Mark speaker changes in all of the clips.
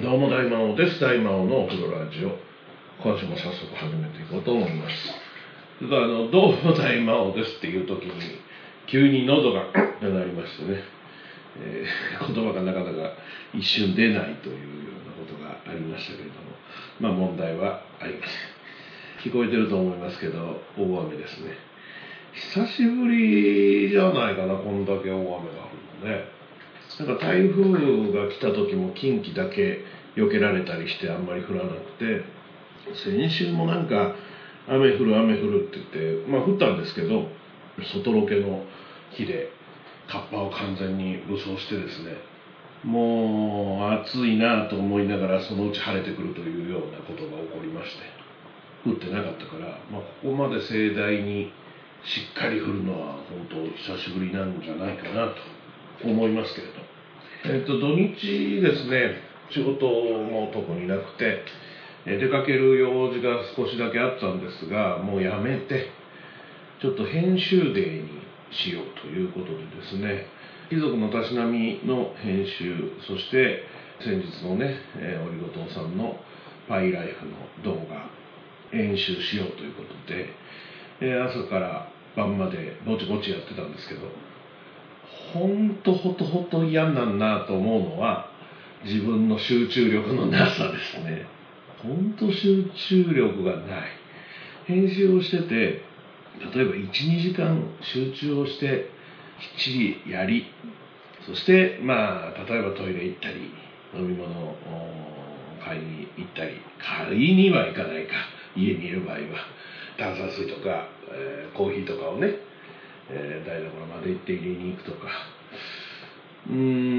Speaker 1: どうも大魔王です。大魔王のお風呂ラジオ、今週も早速始めていこうと思います。どうも大魔王ですっていう時に急に喉が鳴りましてね、言葉がなかなか一瞬出ないというようなことがありましたけれども、問題はありません。聞こえてると思いますけど、大雨ですね。久しぶりじゃないかな、こんだけ大雨が降るのね。なんか台風が来た時も近畿だけ避けられたりしてあんまり降らなくて、先週もなんか雨降るって言って、降ったんですけど、外ロケの日でカッパを完全に武装してですね、もう暑いなと思いながらそのうち晴れてくるというようなことが起こりまして、降ってなかったから、ここまで盛大にしっかり降るのは本当久しぶりなんじゃないかなと思いますけれど、土日ですね、仕事も特になくて、出かける用事が少しだけあったんですが、もうやめてちょっと編集デーにしようということでですね、貴族のたしなみの編集、そして先日のね、オリゴ糖さんのパイライフの動画編集しようということで、朝から晩までぼちぼちやってたんですけど、ほんと嫌なんなと思うのは自分の集中力のなさですね。ほんと集中力がない。編集をしてて、例えば 1,2 時間集中をしてきっちりやり、そして例えばトイレ行ったり飲み物を買いに行ったり、買いには行かないか、家にいる場合は炭酸水とか、コーヒーとかをね、台所まで行って入れに行くとか、そう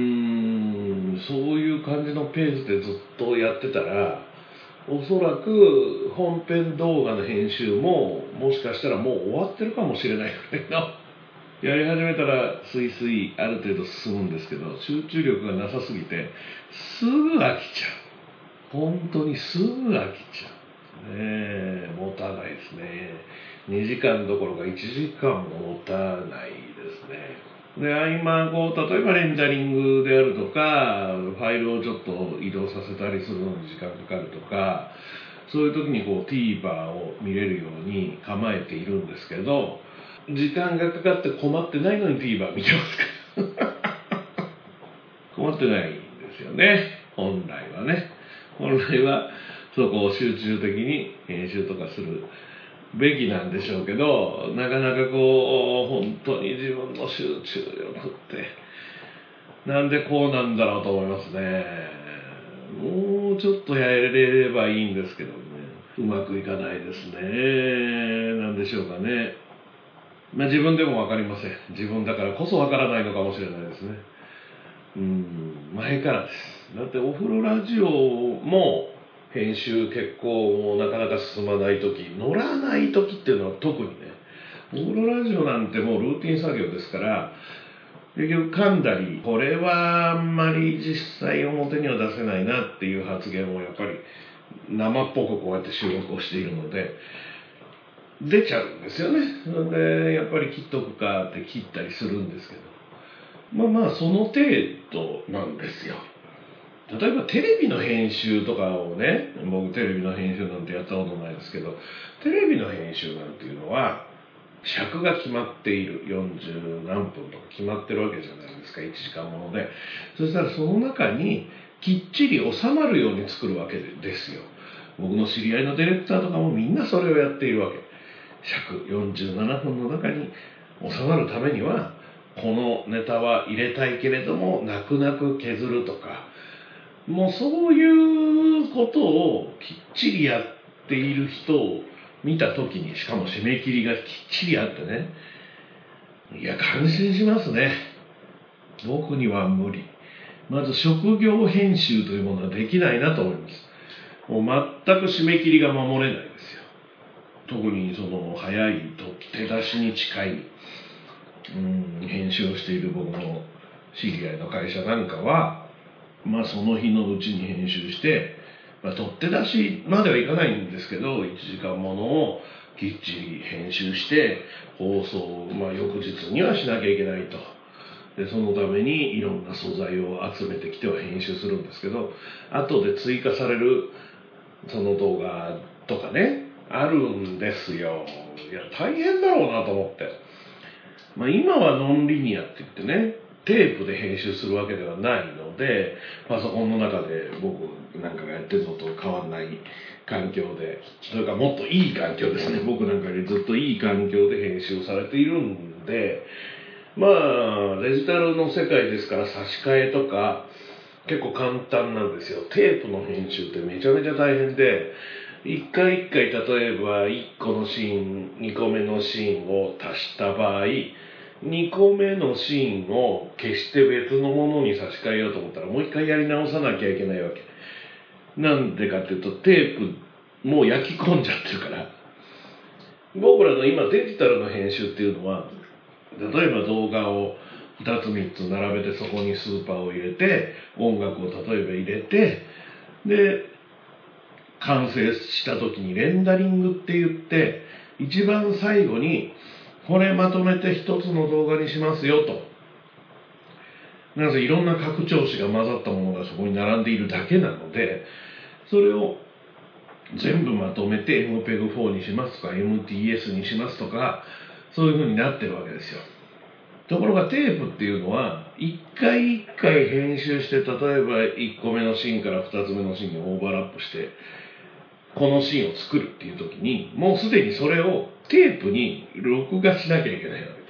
Speaker 1: いう感じのペースでずっとやってたら、おそらく本編動画の編集ももしかしたらもう終わってるかもしれないぐらいの、やり始めたらスイスイある程度進むんですけど、集中力がなさすぎてすぐ飽きちゃう。本当にすぐ飽きちゃう。持たないですね。2時間どころか1時間も持たないですね。で、合間例えばレンダリングであるとか、ファイルをちょっと移動させたりするのに時間かかるとか、そういう時にTVer を見れるように構えているんですけど、時間がかかって困ってないのに TVer 見てますから困ってないんですよね、本来はね。本来はそこを集中的に編集とかするべきなんでしょうけど、なかなか本当に自分の集中力ってなんでこうなんだろうと思いますね。もうちょっとやれればいいんですけどね、うまくいかないですね。なんでしょうかね。自分でも分かりません。自分だからこそ分からないのかもしれないですね。前からです。だってお風呂ラジオも編集結構もうなかなか進まない時、乗らない時っていうのは特にね、お風呂ラジオなんてもうルーティン作業ですから、結局噛んだり、これはあんまり実際表には出せないなっていう発言をやっぱり生っぽくこうやって収録をしているので出ちゃうんですよね。でやっぱり切っとくかって切ったりするんですけど、その程度なんですよ。例えばテレビの編集とかをね、僕テレビの編集なんてやったことないですけど、テレビの編集なんていうのは尺が決まっている、40何分とか決まってるわけじゃないですか、1時間もので。そしたらその中にきっちり収まるように作るわけですよ。僕の知り合いのディレクターとかもみんなそれをやっているわけ。尺47分の中に収まるためには、このネタは入れたいけれども泣く泣く削るとか、もうそういうことをきっちりやっている人を見たときに、しかも締め切りがきっちりあってね、いや感心しますね。僕には無理。まず職業編集というものはできないなと思います。もう全く締め切りが守れないですよ。特にその早い取っ手出しに近い編集をしている僕の知り合いの会社なんかは、その日のうちに編集して、取っ手出しまではいかないんですけど、1時間ものをきっちり編集して放送を、翌日にはしなきゃいけないと。 でそのためにいろんな素材を集めてきては編集するんですけど、後で追加されるその動画とかね、あるんですよ。いや、大変だろうなと思って。今はノンリニアって言ってね、テープで編集するわけではないので、パソコンの中で僕なんかがやってるのと変わらない環境で、それからもっといい環境ですね。僕なんかよりずっといい環境で編集されているんで、デジタルの世界ですから差し替えとか結構簡単なんですよ。テープの編集ってめちゃめちゃ大変で、一回一回例えば1個のシーン、2個目のシーンを足した場合、2個目のシーンを消して別のものに差し替えようと思ったらもう一回やり直さなきゃいけないわけ。なんでかっていうとテープもう焼き込んじゃってるから。僕らの今デジタルの編集っていうのは、例えば動画を2つ3つ並べてそこにスーパーを入れて音楽を例えば入れて、で完成した時にレンダリングって言って一番最後にこれまとめて一つの動画にしますよと。なぜいろんな拡張子が混ざったものがそこに並んでいるだけなので、それを全部まとめて MPEG-4 にしますとか MTS にしますとか、そういう風になってるわけですよ。ところがテープっていうのは一回一回編集して、例えば1個目のシーンから2つ目のシーンにオーバーラップしてこのシーンを作るっていう時に、もうすでにそれをテープに録画しなきゃいけないわけです。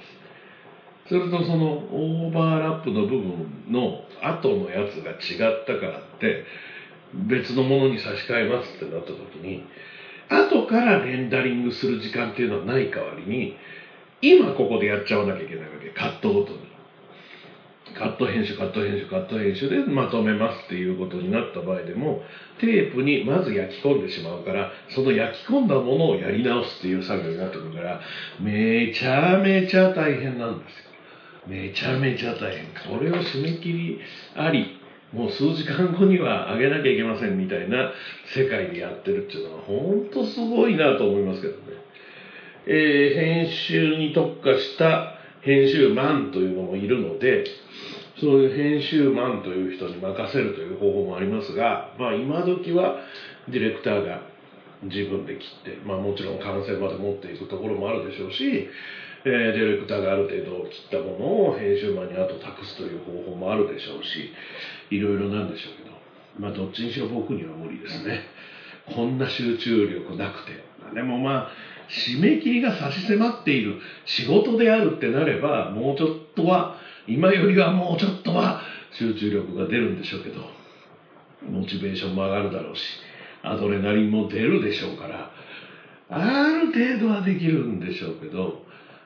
Speaker 1: するとそのオーバーラップの部分の後のやつが違ったからって別のものに差し替えますってなった時に、後からレンダリングする時間っていうのはない代わりに、今ここでやっちゃわなきゃいけないわけ。カットごとにカット編集でまとめますっていうことになった場合でも、テープにまず焼き込んでしまうから、その焼き込んだものをやり直すっていう作業になってくるから、めちゃめちゃ大変なんですよ。めちゃめちゃ大変。これを締め切りあり、もう数時間後には上げなきゃいけませんみたいな世界でやってるっていうのは本当すごいなと思いますけどね。編集に特化した編集マンというのもいるので、そういう編集マンという人に任せるという方法もありますが、今時はディレクターが自分で切って、もちろん完成まで持っていくところもあるでしょうし、ディレクターがある程度切ったものを編集マンに後託すという方法もあるでしょうし、いろいろなんでしょうけど、どっちにしろ僕には無理ですね。こんな集中力なくて。でも締め切りが差し迫っている仕事であるってなれば、もうちょっとは、今よりはもうちょっとは集中力が出るんでしょうけど、モチベーションも上がるだろうし、アドレナリンも出るでしょうから、ある程度はできるんでしょうけど、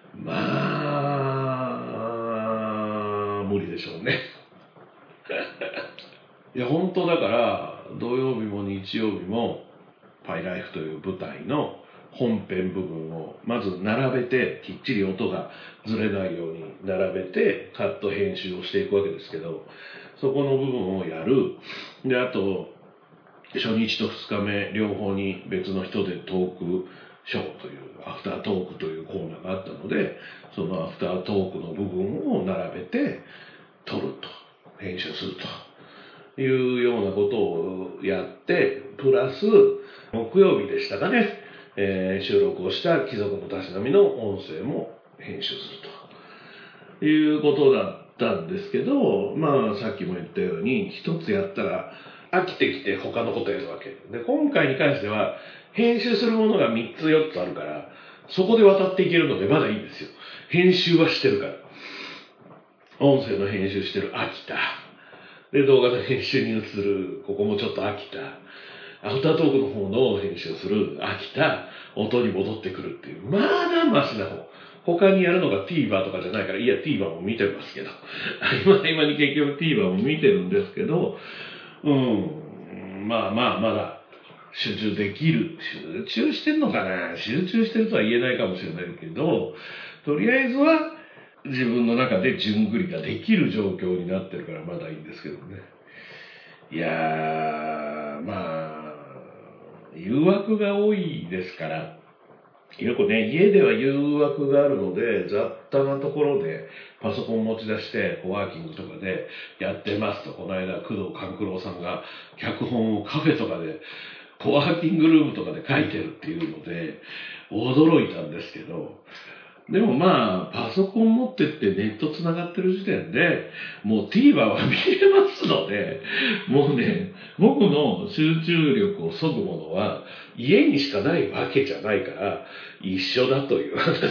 Speaker 1: 無理でしょうね。いや、本当だから、土曜日も日曜日も、パイライフという舞台の本編部分をまず並べて、きっちり音がずれないように並べてカット編集をしていくわけですけど、そこの部分をやる。で、あと初日と2日目両方に別の人でトークショーというアフタートークというコーナーがあったので、そのアフタートークの部分を並べて撮ると、編集するというようなことをやって、プラス木曜日でしたかね、収録をした貴族のたしなみの音声も編集するということだったんですけど、さっきも言ったように一つやったら飽きてきて他のことやるわけで、今回に関しては編集するものが3つ4つあるから、そこで渡っていけるのでまだいいんですよ。編集はしてるから。音声の編集してる、飽きた。で、動画の編集に移る、ここもちょっと飽きた。アフタートークの方の編集をする、飽きた、音に戻ってくるっていう、まだマシな方。他にやるのが TVer とかじゃないから、いや TVer も見てますけど、今に結局 TVer も見てるんですけど、まだ集中できる。集中してんのかな？集中してるとは言えないかもしれないけど、とりあえずは自分の中で順繰りができる状況になってるからまだいいんですけどね。いや誘惑が多いですから、よくね、家では誘惑があるので、雑たなところでパソコン持ち出してコワーキングとかでやってますと、この間工藤官九郎さんが脚本をカフェとかでコワーキングルームとかで書いてるっていうので驚いたんですけど、でもまあパソコン持ってってネットつながってる時点でもう TVer は見れますので、もうね、僕の集中力を削ぐものは家にしかないわけじゃないから一緒だという話です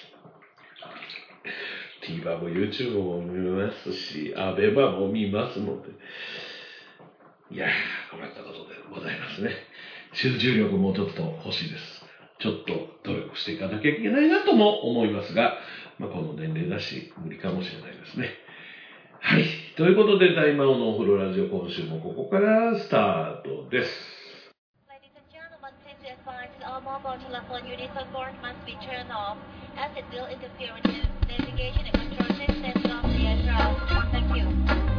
Speaker 1: 。TVer も YouTube も見ますし、ABEMA も見ますので、いやー、困ったことでございますね。集中力もうちょっと欲しいです。ちょっと努力していかなきゃいけないなとも思いますが、この年齢だし無理かもしれないですね。はい。ということで、大魔王のお風呂ラジオ、今週もここからスタートです。
Speaker 2: Ladies and gentlemen, please be advised that all mobile telephone units on board must be turned off as it will interfere with the navigation and control systems of the aircraft. Thank you.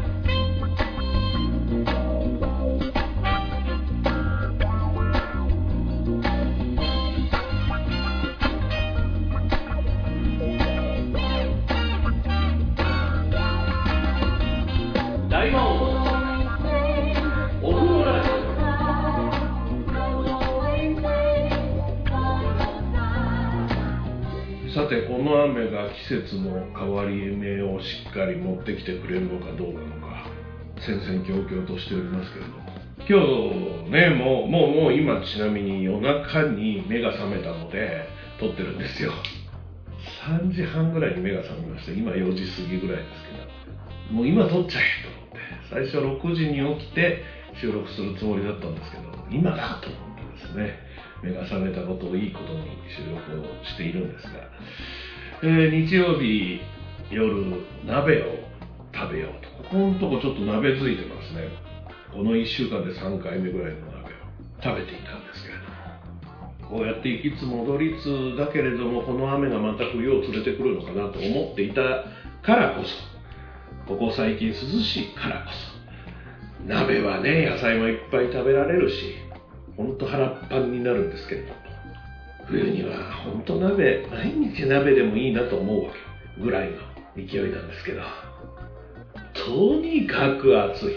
Speaker 1: 大魔王お風呂ラジオ。さて、この雨が季節の変わり目をしっかり持ってきてくれるのかどうなのか戦々恐々としておりますけれども、今日ね、もう今ちなみに夜中に目が覚めたので撮ってるんですよ。3時半ぐらいに目が覚めまして、今4時過ぎぐらいですけど、もう今撮っちゃえと思って、最初6時に起きて収録するつもりだったんですけど、今だと思ってですね、目が覚めたことをいいことに収録をしているんですが、日曜日夜鍋を食べようと、ここのとこちょっと鍋づいてますね。この1週間で3回目ぐらいの鍋を食べていたんですけれども、こうやって行きつ戻りつだけれども、この雨がまた冬を連れてくるのかなと思っていたからこそ、ここ最近涼しいからこそ、鍋はね、野菜もいっぱい食べられるし、ほんと腹っぱんになるんですけれども、冬にはほんと鍋、毎日鍋でもいいなと思うわけぐらいの勢いなんですけど、とにかく暑い。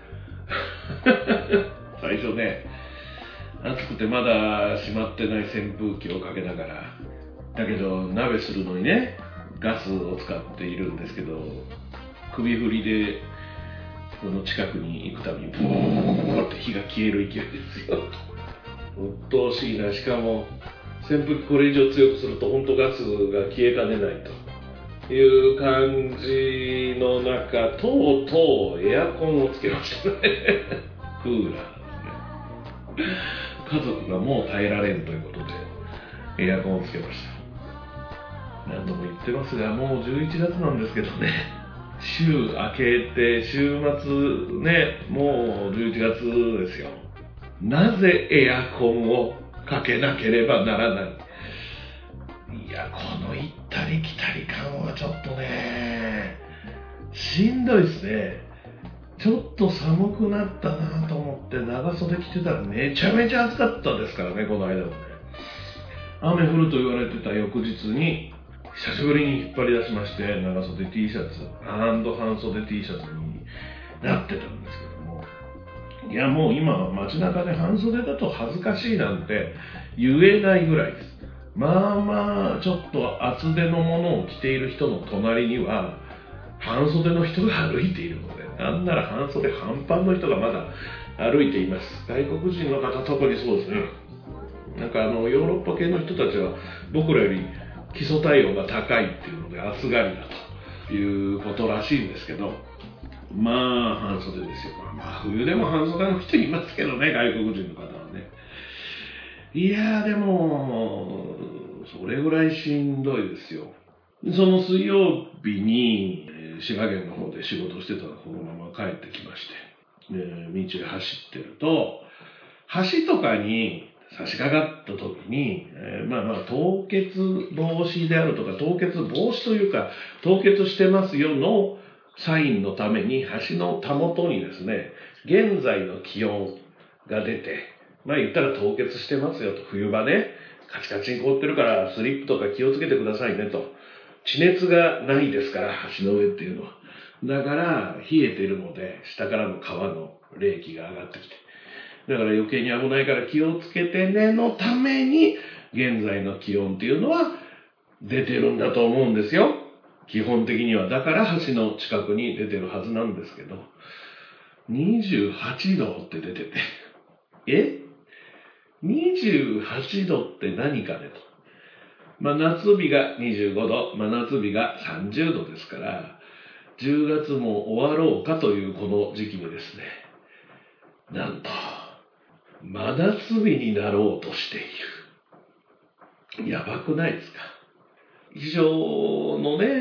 Speaker 1: 最初ね、暑くてまだ閉まってない扇風機をかけながら、だけど鍋するのにね、ガスを使っているんですけど、首振りでこの近くに行くたびにブーって火が消える勢いですよ。うっとうしいな。しかも扇風機これ以上強くすると本当ガスが消えかねないという感じの中、とうとうエアコンをつけましたね。クーラーですね。家族がもう耐えられんということでエアコンをつけました。何度も言ってますが、もう11月なんですけどね、週明けて週末ね、もう11月ですよ。なぜエアコンをかけなければならない。いや、この行ったり来たり感はちょっとね、しんどいですね。ちょっと寒くなったなと思って長袖着てたらめちゃめちゃ暑かったですからね、この間もね。雨降ると言われてた翌日に久しぶりに引っ張り出しまして、長袖 T シャツ半袖 T シャツになってたんですけども、いや、もう今街中で半袖だと恥ずかしいなんて言えないぐらいです。まあちょっと厚手のものを着ている人の隣には半袖の人が歩いているので、なんなら半袖半パンの人がまだ歩いています。外国人の方特にそうですね。なんかヨーロッパ系の人たちは僕らより基礎体温が高いっていうので暑がりだということらしいんですけど、まあ半袖ですよ。まあ冬でも半袖の人いますけどね、外国人の方はね。いやー、でもそれぐらいしんどいですよ。その水曜日に滋賀県の方で仕事してたらこのまま帰ってきまして、道へ走ってると橋とかに差し掛かった時に、凍結防止であるとか、凍結防止というか凍結してますよのサインのために橋のたもとにですね、現在の気温が出て、言ったら凍結してますよと、冬場ねカチカチに凍ってるからスリップとか気をつけてくださいねと、 地熱がないですから、橋の上っていうのは。だから冷えてるので、下からの川の冷気が上がってきて、だから余計に危ないから気をつけてねのために、現在の気温っていうのは出てるんだと思うんですよ。基本的には。だから橋の近くに出てるはずなんですけど、28度って出てて、28度って何かねと。夏日が25度、真夏日が30度ですから、10月も終わろうかというこの時期にですね、なんと、真夏日になろうとしている。やばくないですか？以上のね、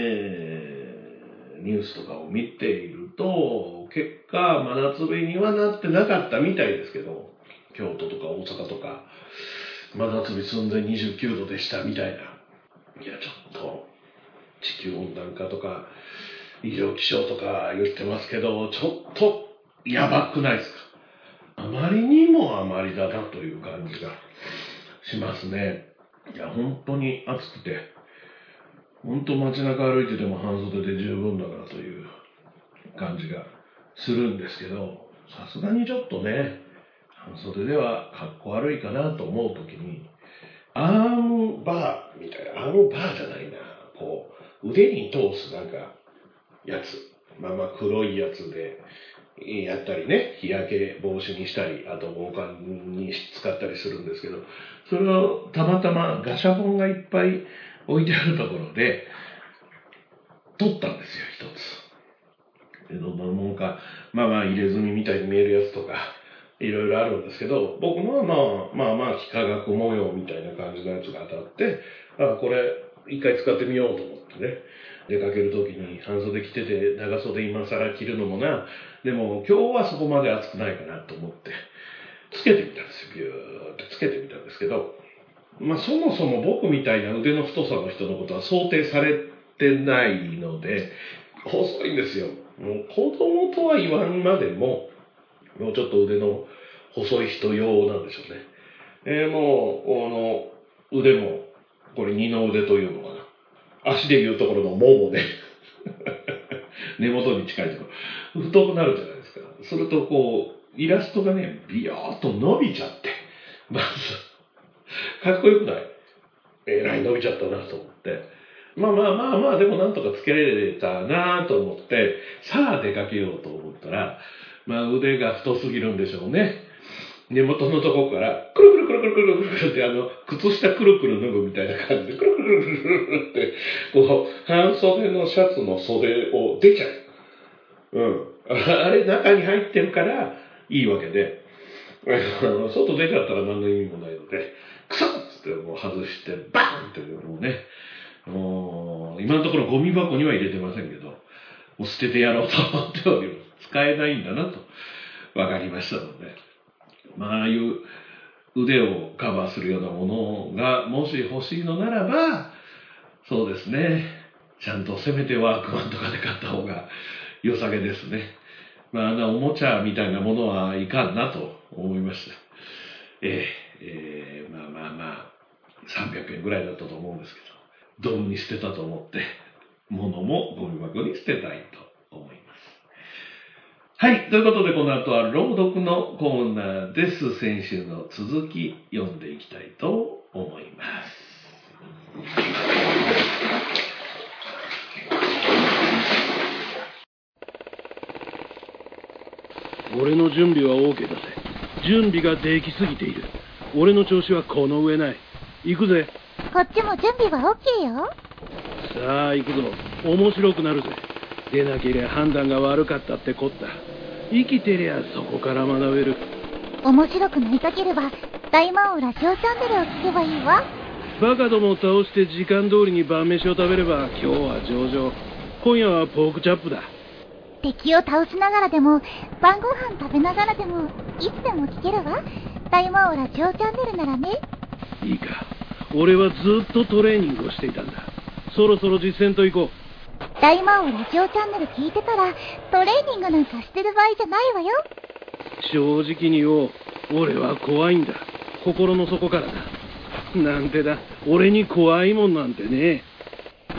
Speaker 1: ニュースとかを見ていると、結果、真夏日にはなってなかったみたいですけど、京都とか大阪とか、真夏日寸前29度でしたみたいな。いや、ちょっと、地球温暖化とか、異常気象とか言ってますけど、ちょっと、やばくないですか？あまりにもあまりだなという感じがしますね。いや、本当に暑くて、本当街中歩いてても半袖で十分だなという感じがするんですけど、さすがにちょっとね、半袖ではかっこ悪いかなと思うときに、アームバーみたいな、アームバーじゃないな、こう、腕に通すなんか、やつ。黒いやつで、やったりね、日焼け防止にしたり、あと防寒に使ったりするんですけど、それをたまたまガシャポンがいっぱい置いてあるところで、取ったんですよ、一つ。どんなもんか、入れ墨みたいに見えるやつとか、いろいろあるんですけど、僕のは幾何学模様みたいな感じのやつが当たって、これ一回使ってみようと思ってね、出かけるときに半袖着てて長袖今更着るのもな、でも今日はそこまで暑くないかなと思って、つけてみたんですよ。ビューってつけてみたんですけど、そもそも僕みたいな腕の太さの人のことは想定されてないので、細いんですよ。もう子供とは言わんまでも、もうちょっと腕の細い人用なんでしょうね。もう、腕も、これ二の腕というのかな。足でいうところのももね。根元に近いところ。太くなるじゃないですか。するとこう、イラストがね、ビヨーっと伸びちゃって、まず、かっこよくない？えらい伸びちゃったなと思って。でもなんとかつけれたなと思って、さあ出かけようと思ったら、腕が太すぎるんでしょうね。根元のとこからくるくるくるくるくるくるって靴下くるくる脱ぐみたいな感じでくるくるくるくるってこう半袖のシャツの袖を出ちゃう。あれ中に入ってるからいいわけで、外出ちゃったら何の意味もないので、クサッってもう外してバーンってもうね、今のところゴミ箱には入れてませんけど、もう捨ててやろうと思っております。使えないんだなと分かりましたので、ああいう腕をカバーするようなものがもし欲しいのならば、そうですね、ちゃんとせめてワークマンとかで買った方が良さげですね。おもちゃみたいなものはいかんなと思いました。300円ぐらいだったと思うんですけど、ドブに捨てたと思って、物もゴミ箱に捨てたいと思います。はい。ということで、この後は朗読のコーナーです。先週の続き、読んでいきたいと思います。
Speaker 3: 俺の準備は OK だぜ。準備ができすぎている。俺の調子はこの上ない。行くぜ。
Speaker 2: こっちも準備は OK よ。
Speaker 3: さあ行くぞ。面白くなるぜ。出なけりゃ判断が悪かったってこった。生きてりゃそこから学べる。
Speaker 2: 面白くなりたければ大魔王ラジオチャンネルを聞けばいいわ。
Speaker 3: バカどもを倒して時間通りに晩飯を食べれば今日は上々。今夜はポークチャップだ。
Speaker 2: 敵を倒しながらでも晩ご飯食べながらでもいつでも聞けるわ。大魔王ラジオチャンネルならね。
Speaker 3: いいか、俺はずっとトレーニングをしていたんだ。そろそろ実践と行こう。
Speaker 2: 大魔王ラジオチャンネル聞いてたらトレーニングなんかしてる場合じゃないわよ。
Speaker 3: 正直に言おう。俺は怖いんだ。心の底からだ。なんてだ、俺に怖いもんなんてね。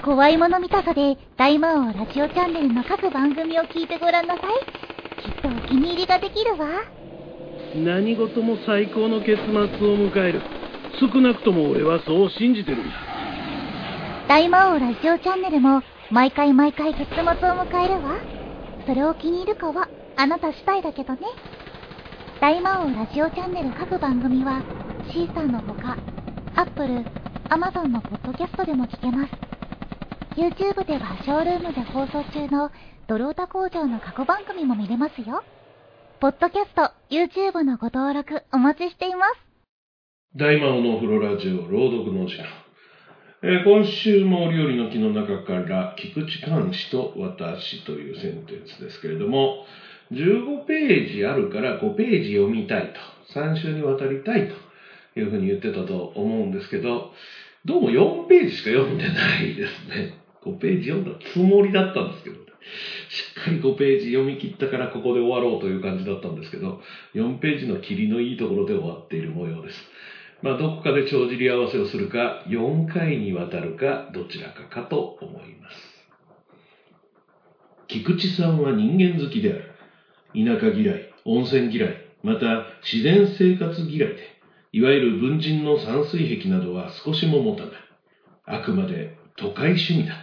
Speaker 4: 怖いもの見たさで大魔王ラジオチャンネルの各番組を聞いてごらんなさい。きっとお気に入りができるわ。
Speaker 3: 何事も最高の結末を迎える。少なくとも俺はそう信じてるんだ。
Speaker 4: 大魔王ラジオチャンネルも毎回結末を迎えるわ。それを気に入るかはあなた次第だけどね。大魔王ラジオチャンネル各番組はシーサーのほか Apple、Amazon のポッドキャストでも聞けます。YouTube ではショールームで放送中のドロータ工場の過去番組も見れますよ。ポッドキャスト、YouTube のご登録お待ちしています。
Speaker 1: 大魔王のお風呂ラジオ朗読の時間。今週も料理の木の中から菊池寛氏と私というセンテンスですけれども、15ページあるから5ページ読みたいと、3週にわたりたいというふうに言ってたと思うんですけど、どうも4ページしか読んでないですね。5ページ読んだつもりだったんですけど、しっかり5ページ読み切ったからここで終わろうという感じだったんですけど、4ページの切りのいいところで終わっている模様です。どこかで帳尻合わせをするか、4回にわたるか、どちらかかと思います。菊池さんは人間好きである。田舎嫌い、温泉嫌い、また自然生活嫌いで、いわゆる文人の山水壁などは少しも持たない。あくまで都会趣味だった。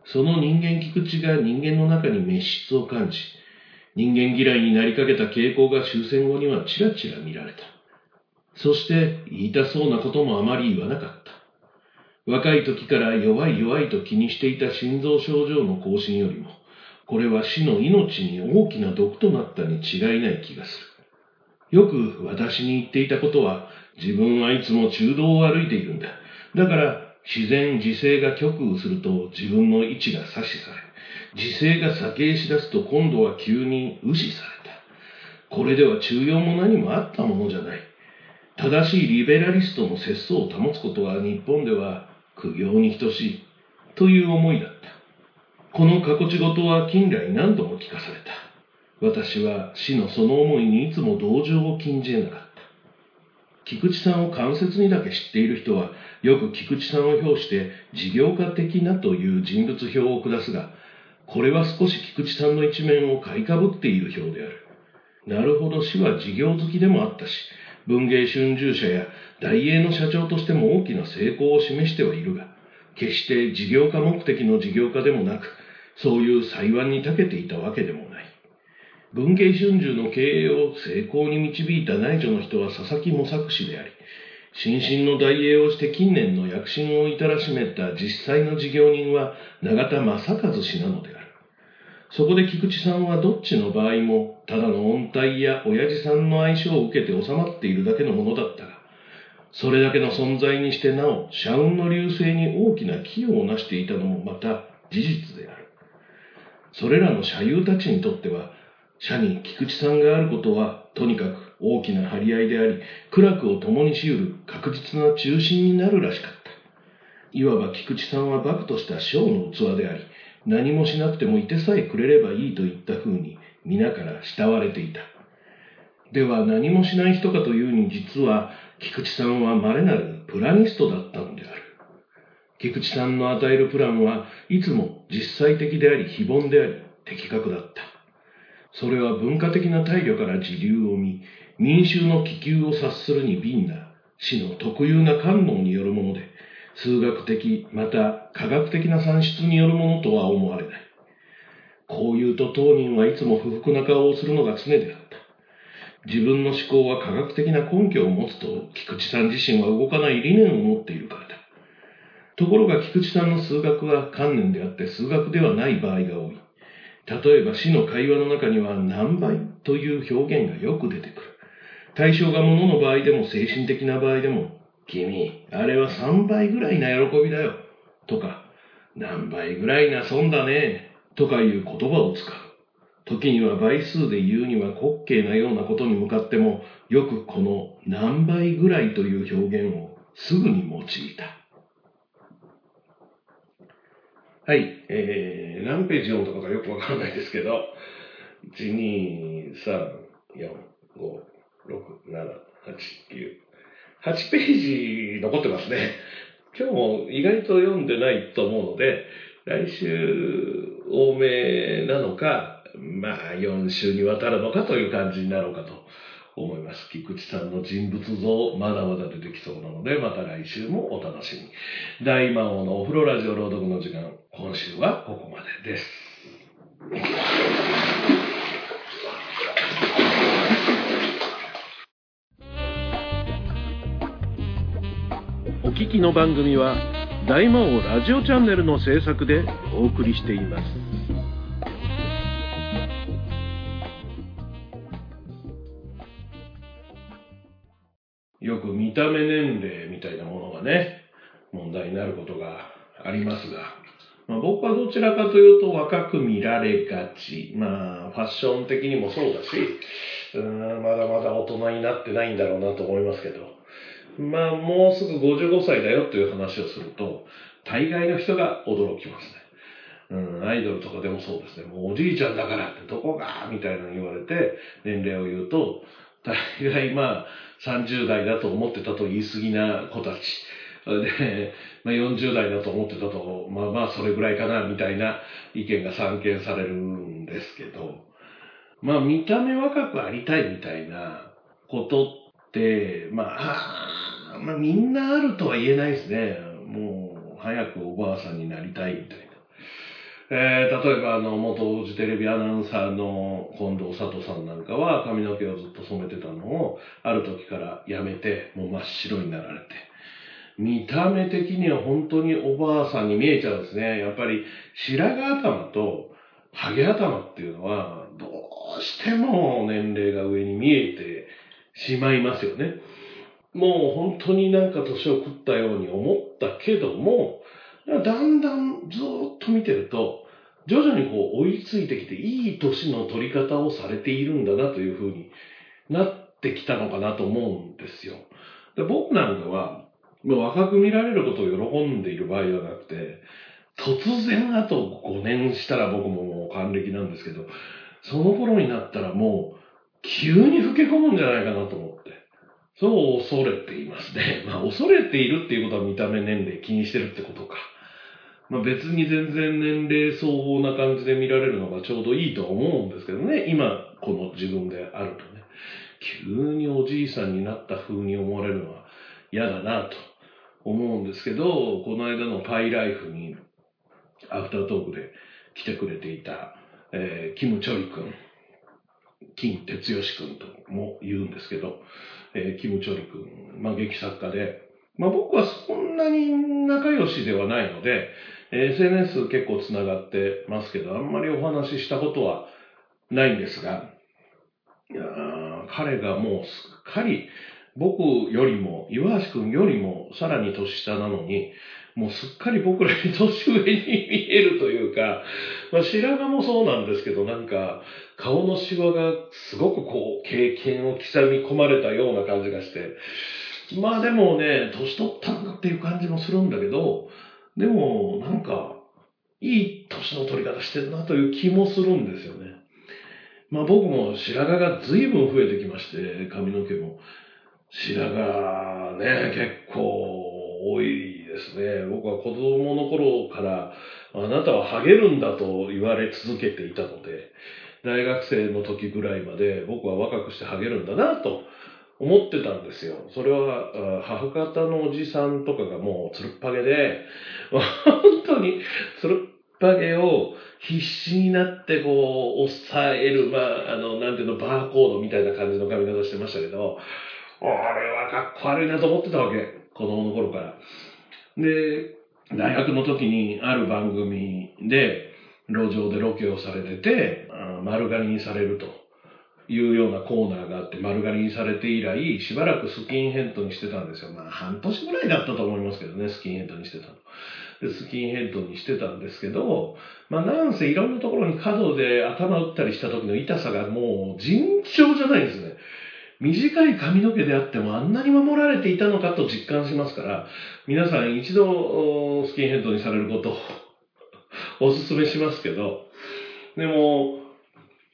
Speaker 1: その人間菊池が人間の中に滅失を感じ、人間嫌いになりかけた傾向が終戦後にはちらちら見られた。そして言いたそうなこともあまり言わなかった。若い時から弱いと気にしていた心臓症状の更新よりも、これは死の命に大きな毒となったに違いない気がする。よく私に言っていたことは、自分はいつも中道を歩いているんだ。だから自然自制が極右すると自分の位置が詐視され、自制が先へし出すと今度は急に無視された。これでは中庸も何もあったものじゃない。正しいリベラリストの節操を保つことは日本では苦行に等しいという思いだった。この過去地事は近来何度も聞かされた。私は死のその思いにいつも同情を禁じ得なかった。菊池さんを間接にだけ知っている人はよく菊池さんを評して事業家的なという人物評を下すが、これは少し菊池さんの一面を買いかぶっている評である。なるほど、死は事業好きでもあったし、文芸春秋社や大英の社長としても大きな成功を示してはいるが、決して事業家目的の事業家でもなく、そういう裁腕に長けていたわけでもない。文芸春秋の経営を成功に導いた内助の人は佐々木模索氏であり、新進の大英をして近年の躍進を至らしめた実際の事業人は永田正和氏なのである。そこで菊池さんはどっちの場合もただの音体や親父さんの愛称を受けて収まっているだけのものだったが、それだけの存在にしてなお社運の隆盛に大きな寄与をなしていたのもまた事実である。それらの社友たちにとっては、社に菊池さんがあることはとにかく大きな張り合いであり、苦楽を共にしうる確実な中心になるらしかった。いわば菊池さんは幕とした小の器であり、何もしなくてもいてさえくれればいいといったふうに皆から慕われていた。では何もしない人かというに、実は菊池さんは稀なるプラニストだったのである。菊池さんの与えるプランはいつも実際的であり非凡であり的確だった。それは文化的な態度から時流を見、民衆の気球を察するに敏な死の特有な官能によるもので、数学的また科学的な算出によるものとは思われない。こう言うと当人はいつも不服な顔をするのが常であった。自分の思考は科学的な根拠を持つと菊池さん自身は動かない理念を持っているからだ。ところが菊池さんの数学は観念であって数学ではない場合が多い。例えば死の会話の中には何倍という表現がよく出てくる。対象が物の場合でも精神的な場合でも、君、あれは3倍ぐらいな喜びだよ、とか、何倍ぐらいな損だね、とかいう言葉を使う。時には倍数で言うには滑稽なようなことに向かっても、よくこの何倍ぐらいという表現をすぐに用いた。はい、何ページ読んだかよくわからないですけど、1、2、3、4、5、6、7、8、9、8ページ残ってますね。 今日も意外と読んでないと思うので、来週多めなのか、4週にわたるのかという感じになろうかと思います。菊池さんの人物像、まだまだ出てきそうなので、また来週もお楽しみ。大魔王のお風呂ラジオ朗読の時間、今週はここまでです。
Speaker 3: お聞きの番組は大魔王ラジオチャンネルの制作でお送りしています。
Speaker 1: よく見た目年齢みたいなものがね、問題になることがありますが、僕はどちらかというと若く見られがち。ファッション的にもそうだし、まだまだ大人になってないんだろうなと思いますけど、もうすぐ55歳だよという話をすると、大概の人が驚きますね。アイドルとかでもそうですね。もうおじいちゃんだからってどこがみたいなの言われて、年齢を言うと、大概30代だと思ってたと言い過ぎな子たち。で、40代だと思ってたと、それぐらいかなみたいな意見が散見されるんですけど、見た目若くありたいみたいなことって、みんなあるとは言えないですね。もう早くおばあさんになりたいみたいな。例えば元フジテレビアナウンサーの近藤佐藤さんなんかは髪の毛をずっと染めてたのをある時からやめてもう真っ白になられて、見た目的には本当におばあさんに見えちゃうんですね。やっぱり白髪頭とハゲ頭っていうのはどうしても年齢が上に見えてしまいますよね。もう本当に年を食ったように思ったけども、だんだんずっと見てると、徐々に追いついてきて、いい年の取り方をされているんだなというふうになってきたのかなと思うんですよ。で、僕なんかは、若く見られることを喜んでいる場合ではなくて、突然あと5年したら僕ももう還暦なんですけど、その頃になったらもう急に老け込むんじゃないかなと思って。そう恐れていますね。恐れているっていうことは見た目年齢気にしてるってことか。別に全然年齢相応な感じで見られるのがちょうどいいとは思うんですけどね。今、この自分であるとね。急におじいさんになった風に思われるのは嫌だなと思うんですけど、この間のパイライフにアフタートークで来てくれていた、キム・チョリ君、金哲義君とも言うんですけど、キム・チョリ君、劇作家で、僕はそんなに仲良しではないので、SNS 結構つながってますけど、あんまりお話ししたことはないんですが、彼がもうすっかり僕よりも、岩橋君よりもさらに年下なのに、もうすっかり僕らに年上に見えるというか、白髪もそうなんですけど、顔のシワがすごく経験を刻み込まれたような感じがして、でもね、年取ったんだっていう感じもするんだけど、でもいい年の取り方してるなという気もするんですよね。僕も白髪が随分増えてきまして、髪の毛も。白髪ね、結構多いですね。僕は子供の頃から、あなたはハゲるんだと言われ続けていたので、大学生の時ぐらいまで僕は若くしてハゲるんだなと思ってたんですよ。それは母方のおじさんとかがもうつるっぱげで、本当につるっぱげを必死になって抑える、バーコードみたいな感じの髪型してましたけど、俺はかっこ悪いなと思ってたわけ。子供の頃から。で、大学の時にある番組で路上でロケをされてて、丸刈りにされるというようなコーナーがあって、丸刈りにされて以来、しばらくスキンヘッドにしてたんですよ。半年ぐらいだったと思いますけどね、スキンヘッドにしてたの。で、スキンヘッドにしてたんですけど、なんせいろんなところに角で頭打ったりした時の痛さがもう尋常じゃないんですね。短い髪の毛であってもあんなに守られていたのかと実感しますから、皆さん一度スキンヘッドにされることをお勧めしますけど、でも、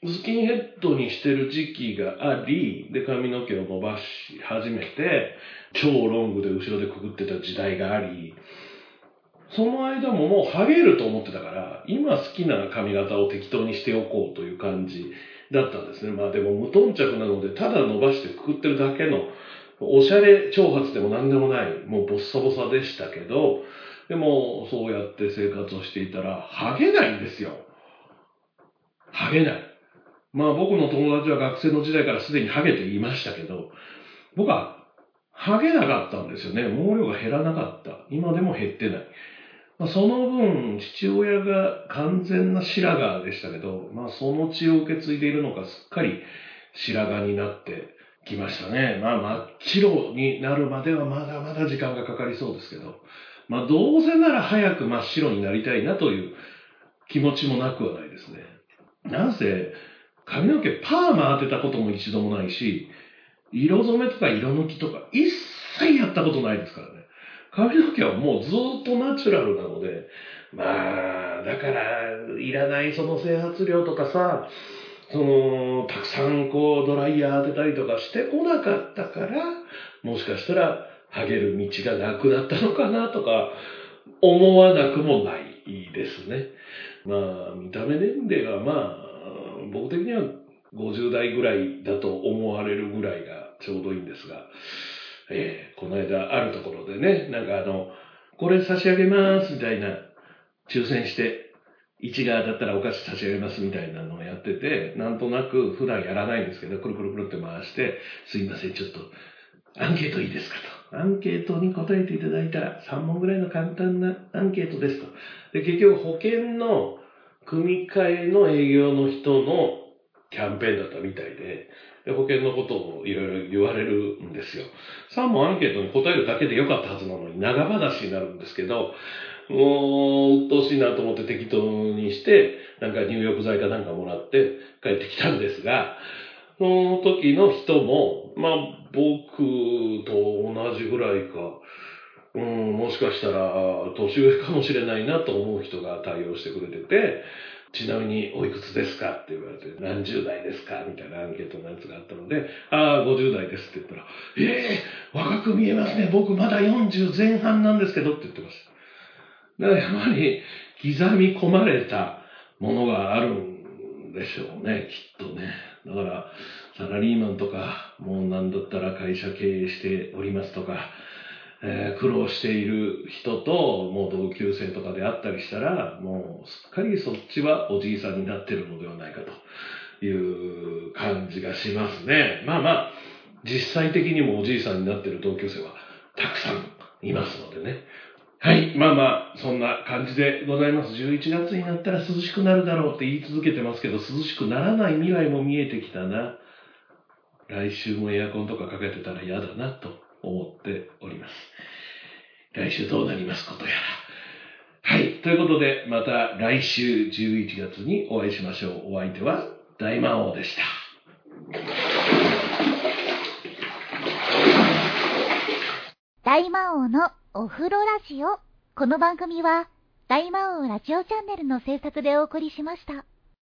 Speaker 1: スキンヘッドにしてる時期があり、で、髪の毛を伸ばし始めて、超ロングで後ろでくくってた時代があり、その間ももうハゲると思ってたから、今好きな髪型を適当にしておこうという感じだったんですね。まあでも無頓着なので、ただ伸ばしてくくってるだけの、おしゃれ長髪でも何でもない、もうボッサボサでしたけど、でもそうやって生活をしていたら、ハゲないんですよ。ハゲない。まあ僕の友達は学生の時代からすでにハゲていましたけど、僕はハゲなかったんですよね。毛量が減らなかった。今でも減ってない。まあ、その分、父親が完全な白髪でしたけど、まあその血を受け継いでいるのか、すっかり白髪になってきましたね。まあ真っ白になるまではまだまだ時間がかかりそうですけど、まあどうせなら早く真っ白になりたいなという気持ちもなくはないですね。なんせ、髪の毛パーマ当てたことも一度もないし、色染めとか色抜きとか一切やったことないですからね。髪の毛はもうずっとナチュラルなので、まあ、だから、いらないその整髪料とかさ、たくさんこうドライヤー当てたりとかしてこなかったから、もしかしたら、ハゲる道がなくなったのかなとか、思わなくもないですね。まあ、見た目年齢がまあ、僕的には50代ぐらいだと思われるぐらいがちょうどいいんですが、この間あるところでね、なんかこれ差し上げますみたいな、抽選して、1が当たったらお菓子差し上げますみたいなのをやってて、なんとなく普段やらないんですけど、くるくるくるって回して、すいません、ちょっと、アンケートいいですかと。アンケートに答えていただいた3問ぐらいの簡単なアンケートですと。で、結局保険の組み替えの営業の人のキャンペーンだったみたいで、保険のことをいろいろ言われるんですよ。3問アンケートに答えるだけでよかったはずなのに長話になるんですけど、もう、鬱陶しいなと思って適当にして、なんか入浴剤かなんかもらって帰ってきたんですが、その時の人も、まあ僕と同じぐらいか、もしかしたら年上かもしれないなと思う人が対応してくれてて、ちなみにおいくつですかって言われて、何十代ですかみたいなアンケートのやつがあったので、50代ですって言ったら、若く見えますね。僕まだ40前半なんですけどって言ってました。だからやっぱり刻み込まれたものがあるんでしょうね、きっとね。だからサラリーマンとか、もうなんだったら会社経営しておりますとか、苦労している人ともう同級生とかであったりしたら、もうすっかりそっちはおじいさんになってるのではないかという感じがしますね。まあまあ、実際的にもおじいさんになってる同級生はたくさんいますのでね。はい、まあまあ、そんな感じでございます。11月になったら涼しくなるだろうって言い続けてますけど、涼しくならない未来も見えてきたな。来週もエアコンとかかけてたら嫌だなと思っております。来週どうなりますことやら。はい。ということで、また来週11月にお会いしましょう。お相手は大魔王でした。
Speaker 4: 大魔王のお風呂ラジオ。この番組は大魔王ラジオチャンネルの制作でお送りしました。